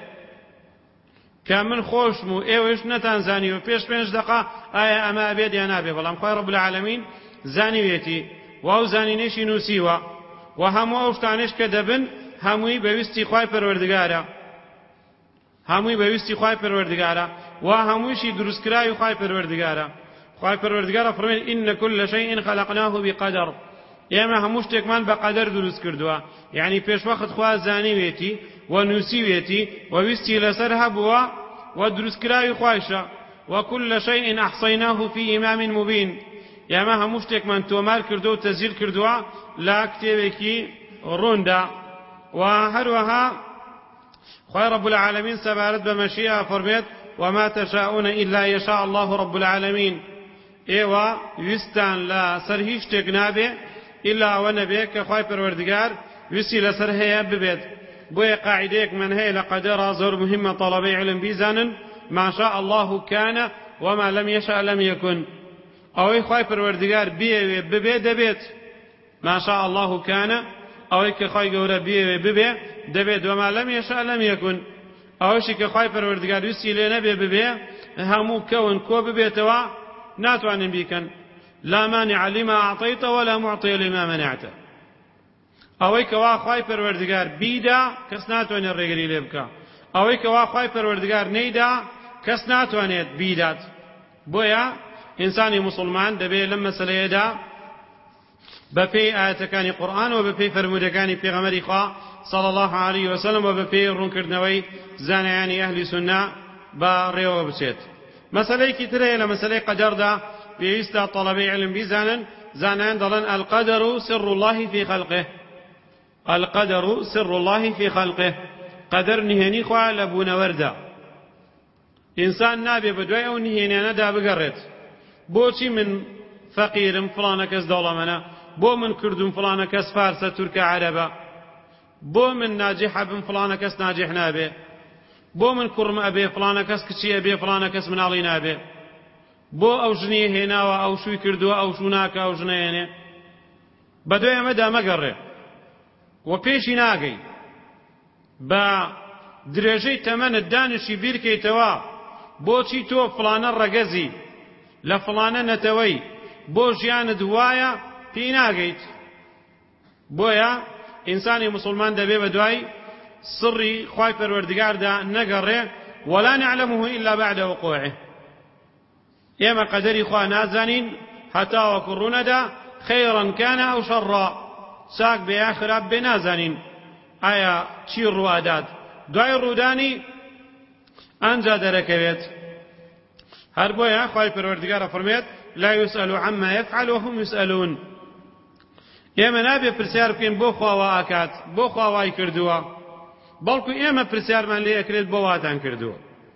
کە من خۆشم و ئێوەش نەتان زانیوە پێش 5 دقە ئایا ئەمە ئەبێت یا نابێ. بەڵام خوای رب العالمین زانیوێتی و ئەو زانینەیشی نووسیوە. و هەموو ئەو شتانش کە دەبن هەمووی بەویستی خوای پەروەردگارە. هەمووی بەویستی خوای پەروەردگارە و هەموویشی دروستکراوی خوای پەروەردگارە. خوای پەروەردگارە فەرمێت: إن كل شيء خلقناه بقدر. ئێمە هەموو شتێکمان بە قەدەر دروست کردووە. یعنی پێشوەخت خوا زانیوێتی و نووسیوێتی و ویستی لەسەر هەبووە و دروستکراوی خوایشە. وكل شيء أحصيناه في إمام مبين. ئێمە هەموو شتێکمان تۆمار کردو و تەزیل کردووە لە کتێبێکی ڕووندا. و هەروەها خوای رب العالمین سەبارەت بە مەشیئە فەرمێت: وما تشاءون إلا يشاء الله رب العالمين. ئێوە ویستان لە سەر هیچ شتێک نابێ ئیلا ئەوە نەبێ کە خوای پەروەردگار ویستی لەسەر هەیە ببێت. بۆیە قاعدەیەک من هەیە لە قەدەرە زۆر مهمە طەڵەبەی علم بیزانن: ما شاء الله كان وما لم يشاء لم يكن. ئەوەی خوای پەروەردگار بێوێ ببێ دەبێت. ما شاء الله كان. ئەوەی کە خوای گەورە بێوێ ببێ دەبێت. وما لم يشاء لم يكن. ئەوەشی کە خوای پەروەردگار ویستی لێ نەبێ ببێ هەموو کەون کۆ ببێتەوە ناتوانن بیکەن. لا مانع لما أعطيت ولا معطي لما منعت. ئەوەی کەوا خوای پەروەردگار بیدا کەس ناتوانێت ڕێگری لێ بکە. ئەوەی کەوا خوای پەروەردگار نەیدا کەس ناتوانێت بیدات. بۆیە ئینسانی مسلمان دەبێت لەم مەسەلەیەدا بەپێی ئاەتەکانی قورئان و بەپێی فەرمودەکانی پێغەمبەری خوا صلى الله عليه وسلم و بەپێی ڕوونکردنەوەی زانایانی ئەهلی سوننا بەڕێوە بچێت. مەسەلەیەکی ترەیە لە مەسەلەی قەدەردا پێویستە طەڵەبەی علم بیزانن. زانایان دەڵێن: القدر سر الله في خلقه. القدر سر الله في خلقه. قەدەر نهێنی خوا لە بوونەوەردا. ئینسان نابێ بەدوای ئەو نهێنیانەدا بگەڕێت. بۆچی من فەقیرم فڵانە کەس دەوڵەمەنە، بۆ من کوردم فڵانە کەس فارسە تورکە عەرەبە، بۆ من ناجیحە بم فڵانە کەس ناجیح نابێ، بۆ من کوڕم ئەبێ فڵانە کەس کچی ئەبێ فڵانە کەس مناڵی نابێ، بۆ ئەو ژنی هێناوە ئەو شووی کردووە ئەو شوو ناکە ئەو ژنەیەنێ. بەدوای ئەمەدا مەگەڕێ و پێشی ناگەی بە درێژەی تەمەنت دانیشی بیرکەیتەوە بۆچی تۆ فڵانە ڕەگەزی لە فڵانە نەتەوەی بۆ ژیانت وایە پێی ناگەیت. بۆیە ئینسانی مسلمان دەبێ بە دوای سڕی خوای پەروەردگاردا نەگەڕێ ولا نعلمه إلا بعد وقوعه. ئێمە قەدەری خوا نازانین هەتا وەکو ڕوونەدا خەیڕا کان ئەو شەڕا، چاک بێ یا خراپ بێ نازانین ئایا چی ڕوادات. دوای ڕوودانی ئەنجا دەرەکەوێت. هەر بۆیە خوای پەروەردگار فەرمێت لا يسأل عما يفعل وهم يسألون. ئێمە نابێ پرسیار بکەین بۆ خواوا ئاکات، بۆ خواوای کردووە، بەڵکو ئێمە پرسیارمان لێ ئەکرێت بۆ واتان کردووە.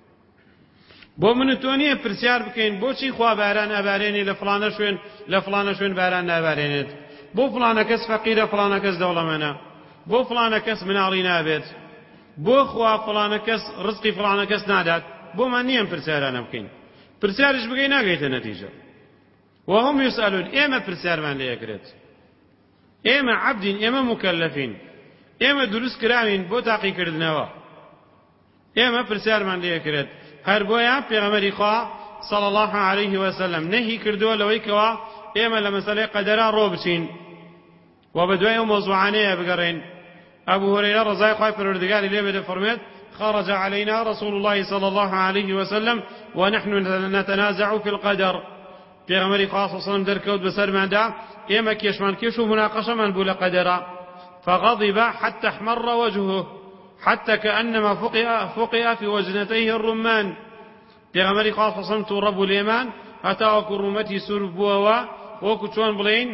بۆ من و تۆ نییە پرسیار بکەین بۆچی خوا باران ئەبارێنێ لە فڵانە شوێن لە فڵانە شوێن باران نابارێنێت، بۆ فڵانە کەس فەقیرە فڵانە کەس دەوڵەمەندە، بۆ فڵانە کەس مناڵی نابێت، بۆ خوا فڵانە کەس ڕزقی فڵانە کەس نادات. بۆمان نییە پرسیارانە بکەین، پرسیارش بگەی ناگەیتە نەتیجە. وهم يسألون. ئێمە پرسیارمان لێ ئەکرێت، ئێمە عەبدین، ئێمە مکەلەفین، ئێمە دروست کراوین بۆ تاقیکردنەوە، ئێمە پرسیارمان لێ ئەکرێت. هەر بۆیە پێغەمبەری خوا صلی الله عليه وسلم نهی کردووە لەوەی کەوا ئێمە لە مەسەلەی قەدەرا ڕۆ بچین و بە دوای ئەو مۆزوعانەیە بگەڕێن. ئەبو هورەیرە ڕەزای خوای پەروەردگاری لێ بێ دەفەرمێت خرج علينا رسول الله صلى الله عليه وسلم ونحن نتنازع في القدر. پێغەمبەری خوا صلی الله عليه وسلم دەرکەوت بەسەرماندا ئێمە کێشمان کێش و مناقەشەمان بوو لە قەدەرا. فغضب حتى احمر وجهه حتى كأنما فقئ في وجنتيه الرمان. پێغەمبەری خوا صلی الله عليه وسلم تووڕە بوو لێمان هەتا وەکو ڕوومەتی سوور بووەوە، وەکو چۆن بڵێین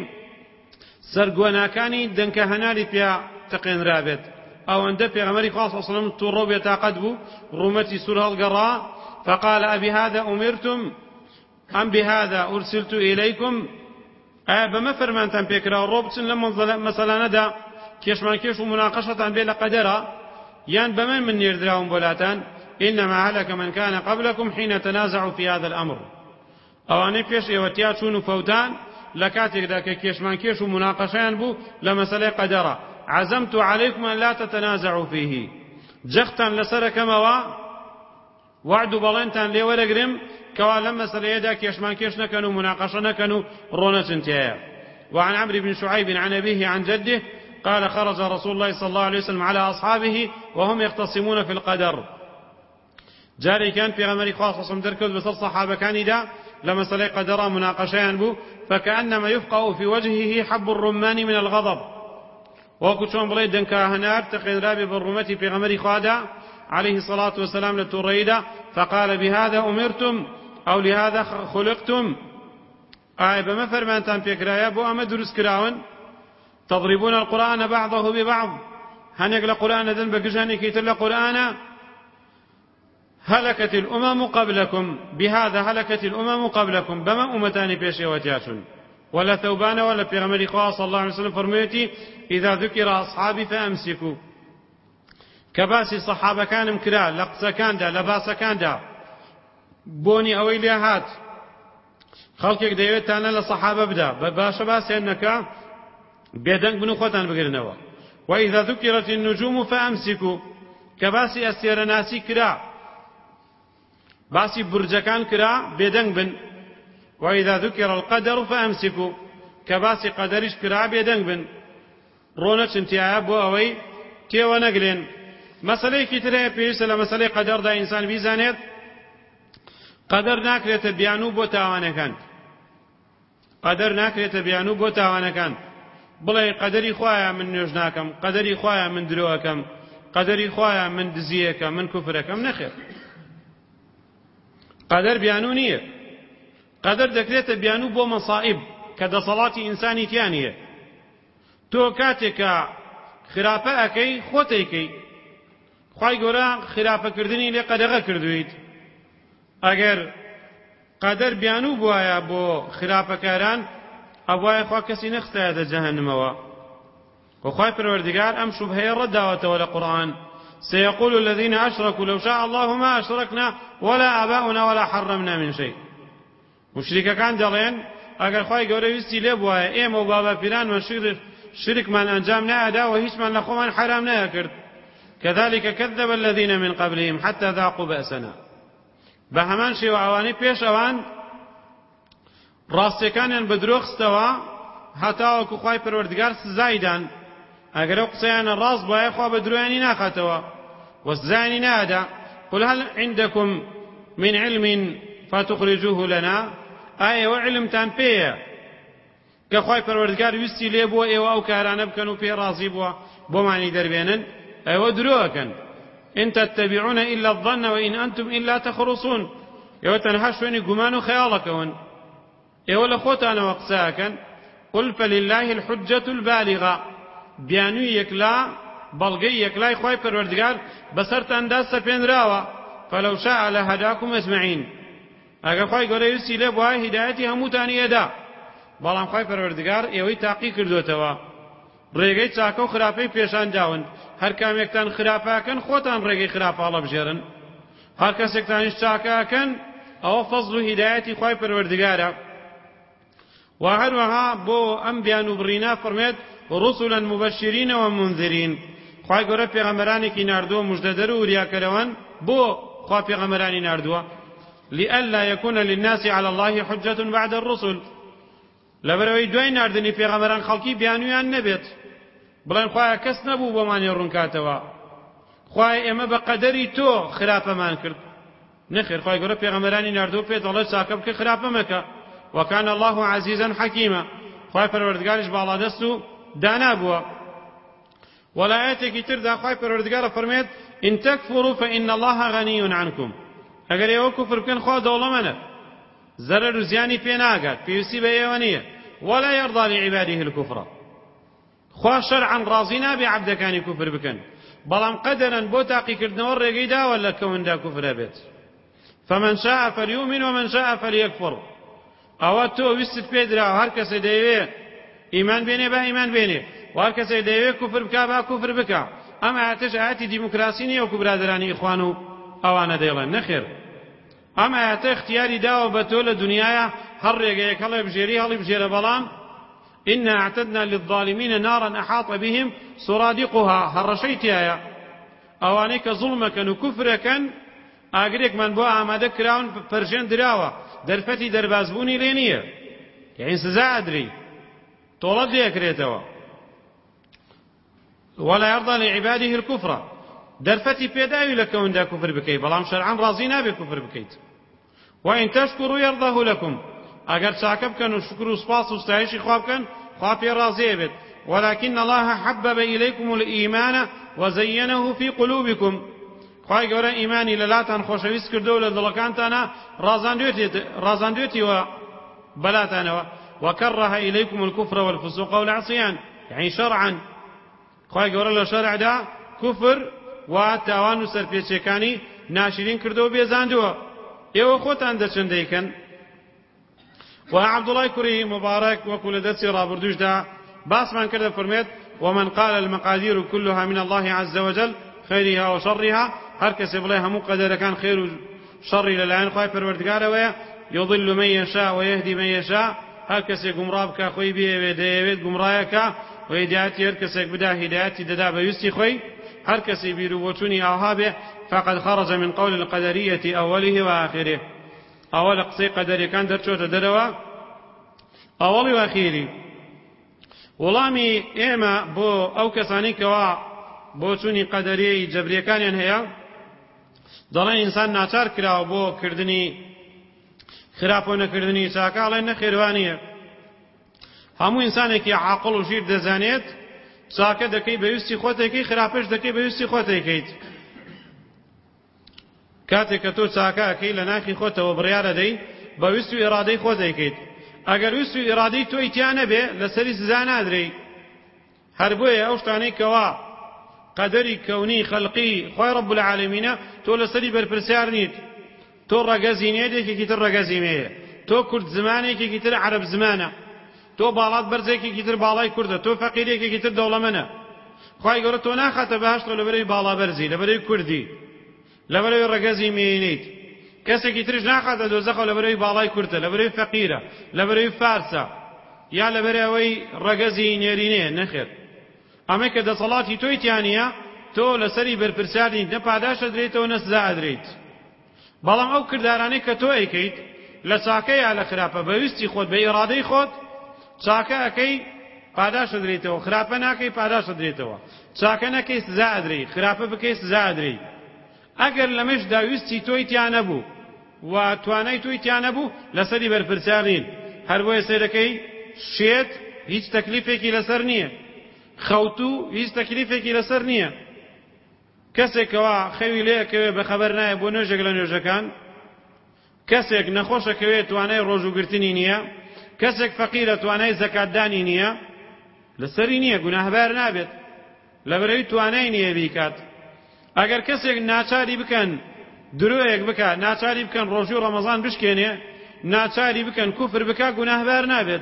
سەرگۆناکانی دەنکە هەناری پێ تەقێنرابێت. ئەوەندە پێغەمبەری خوا صلی الله عليه وسلم تووڕە و بێتاقەت بوو، ڕوومەتی سوور هەڵگەڕا. فقال أبهذا أمرتم أم بهذا أرسلت إليكم؟ بما فرمانتان پێکراوە ڕۆ بچن لە مەسەلانەدا کێشمان کێش و مناقەشەتان بێ لە قەدەرا، یان بەمە من نێردراوم بۆلاتان؟ إنما هلك من كان قبلكم حين تنازعوا في هذا الأمر. ئەوانەی پێش ئێوەتیا چوون و فەوتان لە کاتێکدا کە کێشمان کێش و مناقەشەیان بوو لە مەسەلەی قەدەرا. عزمت عليكم أن لا تتنازعوا فيه. جەختان لەسەرەکەمەوە وعد و بەڵێنتان لێ وەرەگرم کەوا لەم مەسەلەیەدا کێشمان کێش نەکەن و مناقەشە نەکەن و ڕۆنەچن تێیە. وعن عمرو بن شعيب عن أبيه عن جده قال خرج رسول الله صلى الله عليه وسلم على أصحابه وهم يختصمون في القدر. جاري كان في غمري خاص دركز بسر صحابة كان دا لما سلي قدر مناقشان بو فكأنما يفقأ في وجهه حب الرمان من الغضب. وكتشون بليد دنكا هنار تقين رابي بالرمتي في غمري خادا عليه الصلاة والسلام للتريدة فقال بهذا أمرتم أو لهذا خلقتم؟ بما فرمانتان في كرايا بو أما درس كراون تضربون القرآن بعضه ببعض. هنك لقرآن ذنب كجاني كيتر لقرآن هلكت الأمم قبلكم بهذا هلكت الأمم قبلكم. بما أمتاني بيشي وتياتون ولا ثوبان ولا بيغمري خاص صلى الله عليه وسلم فرميتي إذا ذكر أصحابي فأمسكوا. كباسي صحابة كان مكرا لقصة كان دا لباسة كان دا بوني أويلي هات خلقك ديوت أنا لصحابة بدا باشا باسي أنك بيدنك بنو خوتان بقرنوا. وإذا ذكرت النجوم فأمسكوا. كباسي أسير ناسي كرا باسي برجكان كرا بيدنك بن. وإذا ذكر القدر فأمسكوا. كباسي قدرش كرا بيدنك بن. رونش انتعاب بوأوي تيو نقلين مسألة كتيرة بيسلا مسألة قدر دا إنسان بيزانيت قدر ناكريت بيانو بو تاوانا كان قدر ناكريت بيانو بو تاوانا كان بڵێ قەدەری خۆیان من نوێژ ناکەم، قەدەری خۆیان من درۆەکەم، قەدەری خۆیان من دزیەکەم، من کوفرەکەم. نەخێر، قەدەر بیانوو نییە. قەدەر دەکرێتە بیانوو بۆ مەسائب کە دەسەڵاتی ئینسانی تیان نییە. تۆ کاتێکە خراپە ئەکەی خۆتەیکەی، خوای گەورە خراپەکردنی لێ قەدەغە کردویت. ئەگەر قەدەر بیانوو بوایە بۆ خراپەکاران ئەوایە خوا کەسی نەخستایەتە جەهەنەمەوە. وخوای پەروەردگار ئەم شوبهەیە ڕەتداوەتەوە لە قورئان سيقول الذين أشركوا لو شاء الله ما أشركنا ولا آباؤنا ولا حرمنا من شيء. مشركەکان دەڵێن ئەگەر خوای گەورە ویستی لێ بوایە ئێمە و بابا پیرانمان شرکمان ئەنجام نەئەدا و هیچمان لە خۆمان حرام نەیەکرد كذلك كذب الذين من قبلهم حتى ذاقوا بأسنا بهمان شيء وعواني بيش أوان ڕاستیەکانیان بە درۆ خستەوە هەتاوەکو خوای پەروەردگار سزایدان ئەگەر ئەو قسەیانە ڕاست بووایە خوا بە درۆیانی ناخاتەوە وەسزایانی نادا قل هل عندكم من علم فتخرجوه لنا ئایا ئێوە علمتان پێیە کە خوای پەروەردگار ویستی لێ بووە ئێوە ئەو کارانە بکەن و پێ ڕازی بووە بۆمانی دەربێنن ئێوە درۆەکەن إن تتبعون إلا الظن وإن أنتم إلا تخرصون ئێوە تەنها شوێنی گومان و خەیاڵەکەون ئێوە لە خۆتانەوە قسەکەن قل فلله الحجة البالغة بیانووی یەکلا بەڵگەی یەکلای خوای پەروەردگار بەسەرتاندا سەپێنراوە فلو شاء لهداكم أجمعين ئەگەر خوای گەورە ویستی لێ بووە هیدایەتی هەمووتانی ئێدا بەڵام خوای پەروەردگار ئێوەی تاقی کردوتەوە ڕێگەی چاکە و خراپەی پێشان داون هەر کامێکتان خراپەکەن خۆتان ڕێگەی خراپە هەڵەبژێرن هەر کەسێکتانیش چاکەکەن ئەوە فەزڵ و هیدایەتی خوای پەروەردگارە وهروها بو ام بيانو برينا فرميت رسلا مبشرين ومنذرين خوای گەورە پێغەمبەرانێکی ناردووە مژدەدەر و وریاکەرەوەن بۆ خوا پێغەمبەرانی ناردووە لئلا يكون للناس على الله حجة بعد الرسل لەبەرەوەی دوای ناردنی پێغەمبەران خەڵکی بیانویان نەبێت بڵێن خوایە کەس نەبوو بۆمانی ڕوونکاتەوە خوای ئێمە بە قەدەری تۆ خراپەمان کرد نەخێر خوای گەورە پێغەمبەرانی ناردووە پێ دەڵێت چاکە بکە خراپە مەکە وكان الله عزيزا حكيما خوای پەروەردگاریش باڵادەست و دانا بووە وەلایەتێکی تردا خوای پەروەردگارە فەرمێت إن تكفروا فإن الله غني عنكم ئەگەر ئێوە کوفر بکەن خوا دەوڵەمەندە زەرەر و زیانی پێ ناگات پێویستی بە ئێوە نییە ولا يرضى لعباده الكفر خوا شەرعەن ڕازی نابێ عەبدەکانی کوفر بکەن بەڵام قەدەرەن بۆ تاقیکردنەوە ڕێگەی داوە لە کەوندا کوفرە بێت فمن شاء فليؤمن ومن شاء فليكفر ئەوە تۆ ویستت پێدراوە هەر کەسێ دەیەوێ ئیمان بێنێ با ئیمان بێنێ و هەر کەسێ دەیەوێ کوفر بکا با کوفر بکە ئەم ئاەتەش ئاەتی دیموکراسی نییە وەکو برادرانی ئیخوان و ئەوانە دەیڵێن نەخێر ئەم ئاەتە اختیاری داوە بە تۆ لە دنیایە هەر ڕێگەیەک هەڵێ بژێری هەڵی بژێرە بەڵام إنا أعتدنا للظالمين نارا أحاط بهم سرادقها هەڕەشەی تایە ئەوانەی کە زوڵمەکەن و کوفرەکەن ئاگرێکمان بۆ ئامادە کراون پەرژێن دراوە دەرفەتی دەربازبوونی لێ نییە یعنی سزا ئەدرێ تۆڵەت لێکرێتەوە ولا يرضى لعباده الكفر دەرفەتی پێداوی لە کەوندا کوفر بکەیت بەڵام شەرعەن ڕازی نابێت کوفر بکەیت وإن تشكروا يرضه لكم ئەگەر چاکە بکەن و شکر و سپاس و ستایشی خوا بکەن خوا پێ ڕازیە بێت ولكن الله حبب إليكم الإيمان وزينه في قلوبكم خوای گەورە ئیمانی لەلاتان خۆشەویست کردو لە دڵەکانتانە ڕازاندوێتیوە بەلاتانەوە وكره إليكم الكفر والفسوق والعصيان يعني شرعا خوای گەورە لە شەرعدا کوفر و تاوان و سەرپێچیەکانی ناشرین کردو بێزاندووە ئێوە خۆتان دەچەند دەیکەن و عەبدوڵای کوڕی مبارەک وەکو لە دەرسی ڕابردووشدا باسمان کردە فەرمێت ومن قال المقادير كلها من الله عز وجل خيرها وشرها هر کەسێ بڵێ هەموو قەدەرەکان خێر و شەڕی لەلایەن خوای پەروەردگارەوەیە يضل من يشاء ويهدي من يشاء هر کەسێ گومڕا بکە خۆی بێوێ دەیەوێت گومڕایەکە و هیدایەتی هەر کەسێک بدا هیدایەتی دەدا بە ویستی خۆی هر کەسێ بیر و بۆچوونی ئاها بێ فقد خرج من قول القدرية أوله وآخره ئەوە لە قسەی قەدەریەکان دەرچۆتە دەرەوە ئەوەڵی و ئاخیری وەڵامی ئێمە بۆ ئەو کەسانی کەوا بۆچوونی قەدەریەی جەبریەکانیان هەیە دەڵێن ئینسان ناچار کراوە بۆ کردنی خراپ و نەکردنی چاکە ئەڵێن نەخێوانیە هەموو ئینسانێکی عاقڵ و ژیر دەزانێت چاکە دەکەی بەویستی خۆتێکی خراپەش دەکەی بەویستی خۆتێکیت کاتێک کە تۆ چاکەکەی لە ناخی خۆتەوە بڕیارە دەی بەویستی و ئێرادەی خۆتێکیت ئەگەر ویست و ئێرادەی تۆی تیا نەبێ لەسەری سزا نادرێی هەر بۆیە ئەو شتانەی کەوا قەدەری کەونی خەلقی خوای رب العالمینە تۆ لەسەری بەرپرسیار نیت تۆ ڕەگەزی نێدێکێکی تر ڕەگەزی مێیە تۆ کورد زمانێکێکی تر عەرەب زمانە تۆ باڵات بەرزێکێکی تر باڵای کوردە تۆ فەقیرێکێکی تر دەوڵەمەنە خوای گەورە تۆ ناخاتە بەهەشتەوە لەبەرەوەی باڵا بەرزی لەبەرەوەی کوردی لەبەرەوەی ڕەگەزی مێنیت کەسێکی ترش ناخاتە دۆزەخەوە لەبەرەوەی باڵای کوردە لەبەرەوەی فەقیرە لەبەرەوەی فارسە یا لەبەرەوەی ڕەگەزی نێرینەیە نەخێر ئەمە کە دەسەڵاتی تۆی تیانە تۆ لەسەری بەرپرسانی نە پاداشە درێتەوە نە سزا ئەدرێیت. بەڵام ئەو کردارانەی کە تۆ ئەیکەیت لە چاکە یا لە خراپە بەویستی خۆت بە ئیرادەی خۆت چاکە ئەەکەی پاداشە درێتەوە، خراپە ناکەی پاداشە درێتەوە، چاکە نەکەی سزا ئەدرێی، خراپە بکەی سزا ئەدرێی. ئەگەر لەمەشدا ویستی تۆی تیا نەبوو و توانای تۆی تیا نەبوو لەسەری بەرپرسیارین، هەر بۆیە سێرەکەی شێت هیچ تەکلیفێکی لەسەر نییە، خەوتوو هیچ تەکلیفێکی لەسەر نییە. کەسێکەوە خەوی لێەکەوێ بەخەبەر نایە بۆ نوێژێک لە نوێژەکان، کەسێک نەخۆشەکەوێت توانای ڕۆژوگرتنی نییە، کەسێک فەقیرە توانای زەکاتدانی نییە، لەسەری نییە گوناهبار نابێت لەبەرەوەی توانای نییە بیکات. ئەگەر کەسێک ناچاری بکەن درۆیەک بکات، ناچاری بکەن ڕۆژی و ڕەمەزان بشکێنێ، ناچاری بکەن کوفر بکات، گوناهبار نابێت.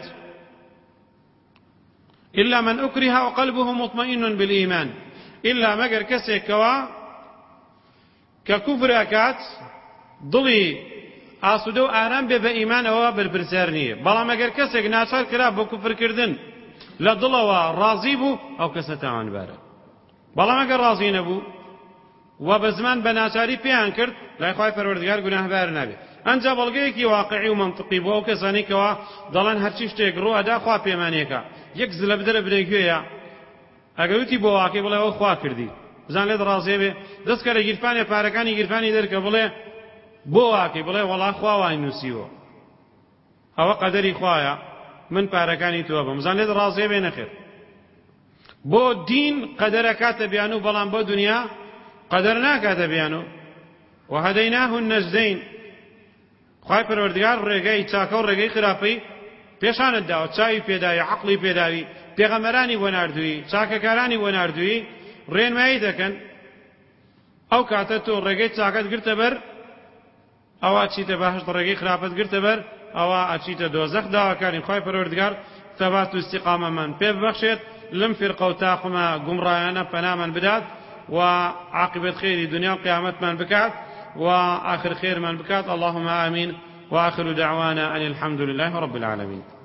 إلا من أكره وقلبه مطمئن بالإيمان، إلا مگر کەسێکەوە کە کوفر ئەکات دڵی ئاسوودە و ئارام بێ بە ئیمانەوە بەرپرسیار نییە. بەڵام ئەگەر کەسێک ناچار کرا بۆ کوفرکردن لە دڵەوە ڕازی بوو ئەو کەسە تاوانبارە. بەڵام ئەگەر ڕازی نەبوو و بە زمان بە ناچاری پێیان کرد لای خوای پەروەردگار گوناهبار نابێت. ئەنجا بەڵگەیەکی واقعی و منطقی بۆ ئەو کەسانی کەوا دەڵێن هەرچی شتێک ڕوئەدا خوا پێمانیەکە، یەک زلە بدەرە بنێگوێیە، ئەگەر وتی بۆ واقعی بڵێ ئەوە خوا کردی بزان لێت ڕازێ بێ، دەستکە لە گیرفانێ پارەکانی گیرفانی دەرکە بڵێ بۆ واقعی بڵێ وەڵا خوا وای نووسیوە، ئەوە قەدەری خوایە من پارەکانی تۆ بم، بزان لێت ڕازێ بێ نەخێر. بۆ دین قەدەرە کاتە بیان و بەڵام بۆ دنیا قەدەر ناکاتە بیان و وهەدەیناه النەجدەین. خوای پەروەردگار ڕێگەی چاکە و ڕێگەی خراپەی پێشانت داوە، چاوی پێداوی، عەقڵی پێداوی، پێغەمبەرانی بۆ ناردووی، چاکەکارانی بۆ ناردووی ڕێنمایی دەکەن. ئەو کاتە تۆ ڕێگەی چاکەت گرتە بەر ئەوە چیتە بەهەشت، ڕێگەی خراپەت گرتە بەر ئەوە ئەچیتە دۆزەخ. داواکارین خوای پەروەردگار ثەبات و استیقامەمان پێ ببەخشێت، لەم فیرقە و تاقمە گومڕایانە پەنامان بدات و عاقبەت خێری دنیا و قیامەتمان بکات و آخر خير من بكات. اللهم آمين وآخر دعوانا أن الحمد لله رب العالمين.